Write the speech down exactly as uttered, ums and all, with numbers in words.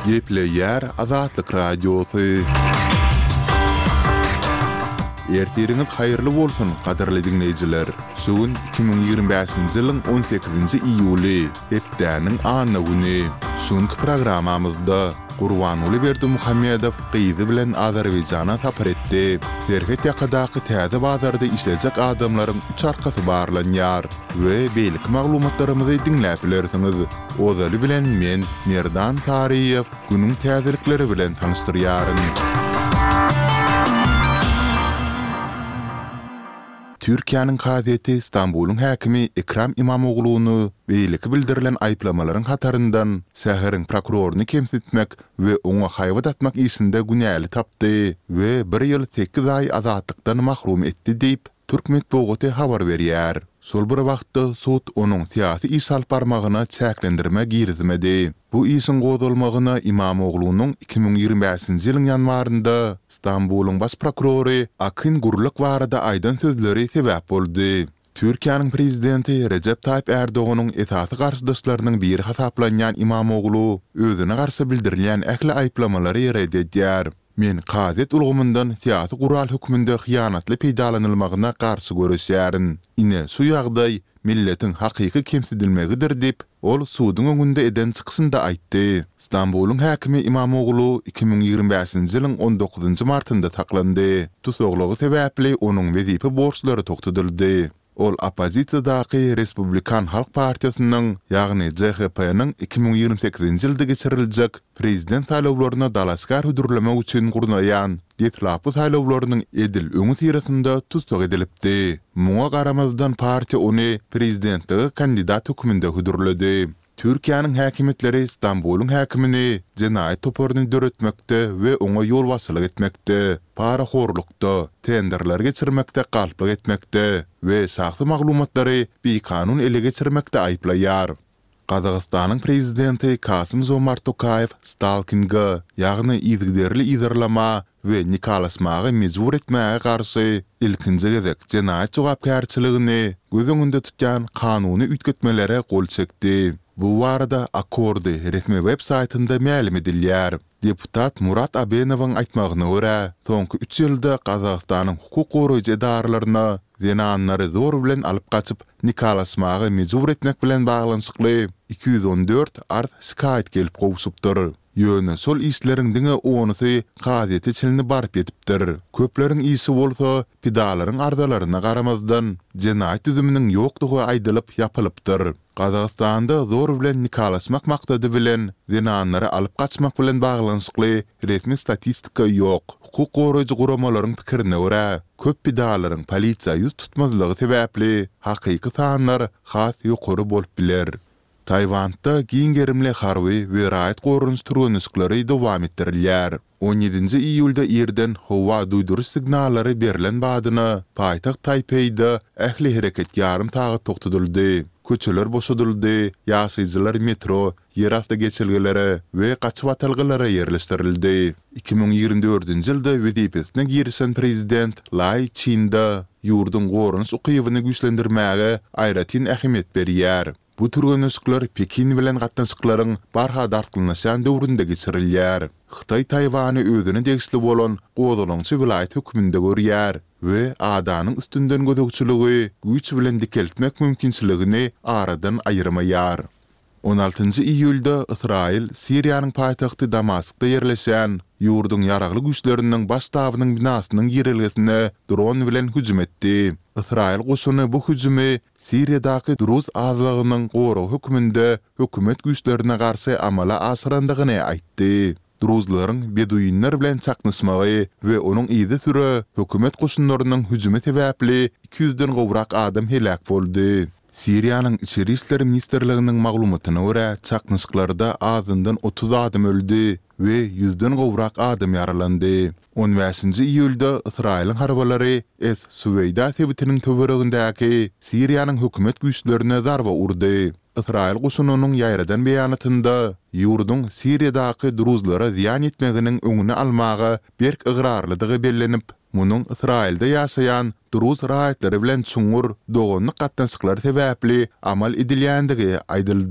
Gepleyer Azatlyk Radiosu. Ertiriniz hayırlı bolsun, qadarly dinleyijiler. Sugun iki bin ýygrimi beşinji ýylyň on sekizinji iýuly, hepdäniň ana güni. Suňky programamyzda Gurbanuly Berdimuhammedow gyzy bilen Azerbaýjana sapar etdi. Serhet ýakadaky täze bazarda işlejek adamlaryň üç arkasy barlanýar we beýlik maglumatlarymyzy dinläp bilersiňiz. Ozaly bilen men Merdan Tariýew günüň täzelikleri bilen tanışdyrýaryn. Türkiýanyň gazeti Istanbulyň häkimi Ekrem İmamogluny beýleki bildirilen aýplamalaryň hataryndan şäheriň prokuroruny kemsitmek we oňa haýbat atmak isinde günäli tapdy we bir ýyl sekiz ay azatlykdan mahrum etdi diýip Türkmet Bogoty habar berýär. Sol bir wagtda sud onuň siýasy iş alyp barmagyna çäklendirme girizmedi. Bu işin gozulmagyna İmamoglunyň iki bin ýygrimi beşinji ýylyň ýanwarynda Istanbulyň baş prokurory Akyn Guruluk barada aýdan sözleri sebäp boldy. Türkiýanyň prezidenti Recep Tayyip Erdoğanyň esasy garşydaşlarynyň biri hasaplanýan İmamoglu özüne garşy bildirilýän ähli aýplamalary reddedýär. Men gazet ulgamyndan siýasy gural hükmünde hyýanatly peýdalanylmagyna garşy görüşýärin. Ine şu ýagdaý milletiň hakyky kemsidilmegidir diýip ol sudyň öňünde eden çyksynda aýtdy. Istanbulyň häkimi İmamoglu iki bin ýygrimi beşinji ýylyň on dokuzunjy martynda taklandy. Tutuklugy sebäpli onuň wezipe borçlary tokdudyldy. Ol opozisiýadaky Respublikan Halk Partiýasynyň, ýagny J H P-nyň iki bin ýygrimi sekizinji ýylda geçiriljek prezident saýlawlaryna dalaskar hüdürlemek üçin gurnaýan detlapy saýlawlarynyň edil öňü tirasynda tutsak edilipdi. Muňa garamazdan partiýa ony prezidentligi kandidat hükmünde hüdürledi. Türkiýanyň häkimetleri Istanbulyň häkimini jenaýat toparyny döretmekde we oňa ýol başçylyk etmekde, paraxorlukda, tenderler geçirmekde, galpyk etmekde we saxty maglumatlary beýkanun ele geçirmekde aýplaýar. Qazaqstanyň prezidenti Kasym-Jomart Tokayew stalkinga, ýagny izgiderli izarlama we nikalasmagy mejbur etmäge garşy ilkinji gezek jenaýat jogapkärçiligini göz öňünde tutýan kanuny ütgetmelere gol çekdi. Bu warada Akordy resmi web saytynda ma'lum edilýär. Deputat Murat Abenowyň aýtmagyna görä, soňky üç ýylda Qazaqstanyň hukuk goraýjy edaralaryna zenanlary zor bilen alyp gaçyp nikalasmagy mejbur etmek bilen baglanyşykly iki yüz on dört art şikayet gelip gowşupdyr. Ýöne sol işleriň diňe onusy gazeti çilini barp etipdir. Köpleriň isi bolsa pidalaryň arzalaryna garamazdan jenaýat düzüminiň ýokdugy aýdylyp ýapylypdyr. Qazaqstanda zor bilen nikalasmak maksady bilen zenanlary alyp gaçmak bilen baglanyşykly resmi statistika ýok. Hukuk goraýjy guramalaryň pikirine görä, köp pidalaryň polisiýa ýüz tutmazlygy sebäpli hakyky sanlar has ýokary bolup biler. Taýwanda giňgerimli harby we raýat gorunç türünüşleri dowam etdirilýär. on ýedinji iýulda ýerden howa duýduruş signallary berilen badyna paýtagt Taipei'de ähli hereket ýarym tagy tokdudyldy. Köçeler boşadyldy, ýaşaýjylar metro, ýerasty geçilgelere we gaçyp atylgylara ýerleşdirildi. iki bin ýygrimi dördünji ýylda wezipesine girişen prezident Lai Ching-da ýurdun gorunç ukybyny güýçlendirmäge aýratyn ähmiýet berýär. Bu türünüşler Pekin bilen gatnaşyklaryň barha dartylanyşan döwründe geçirilýär. Xitay Taýwany özüne degişli bolan gozalançy vilayet hükmünde görýär we adanyň üstünden gözegçiligi güýç bilen dikeltmek mümkinçiligini aradan aýyrmaýar. on altynjy iýulda Israil Siriýanyň paýtagty Damaskda ýerleşen ýurdun ýaragly güýçleriniň baş tabynyň binasynyň ýerilgesine dron bilen hüjüm etdi. Israil goşuny bu hüjümi Siriýadaky Druz azlygynyň goraw hükmünde hökümet güýçlerine garşy amala asyrandygyny aýtdy. Druzlaryň beduinler bilen çaknyşmagy we onuň ýyzy türe hökümet goşunlarynyň hüjümi sebäpli iki yüzden gowrak adam helak boldy. Siriýanyň Içeri işler ministerliginiň maglumatyna görä, çaknyşyklarda azyndan otuz adam öldü we yüzden gowrak adam ýaralandy. on beşinji iýulda Israilň harbalary Es-Süweyda sebitiniň töweregindäki Siriýanyň hökümet güýçlerine zarba urdy. Israil goşunynyň ýaýradan beýanatynda ýurdun Siriýadaky Druzlara ziýan etmeginiň öňüne almagy berk ıgrarlydygy bellenip, munyň Israilde ýaşaýan Druz raýatlary bilen çuňur dogonlyk gatnaşyklary sebäpli amal edilýändigi aýdyldy.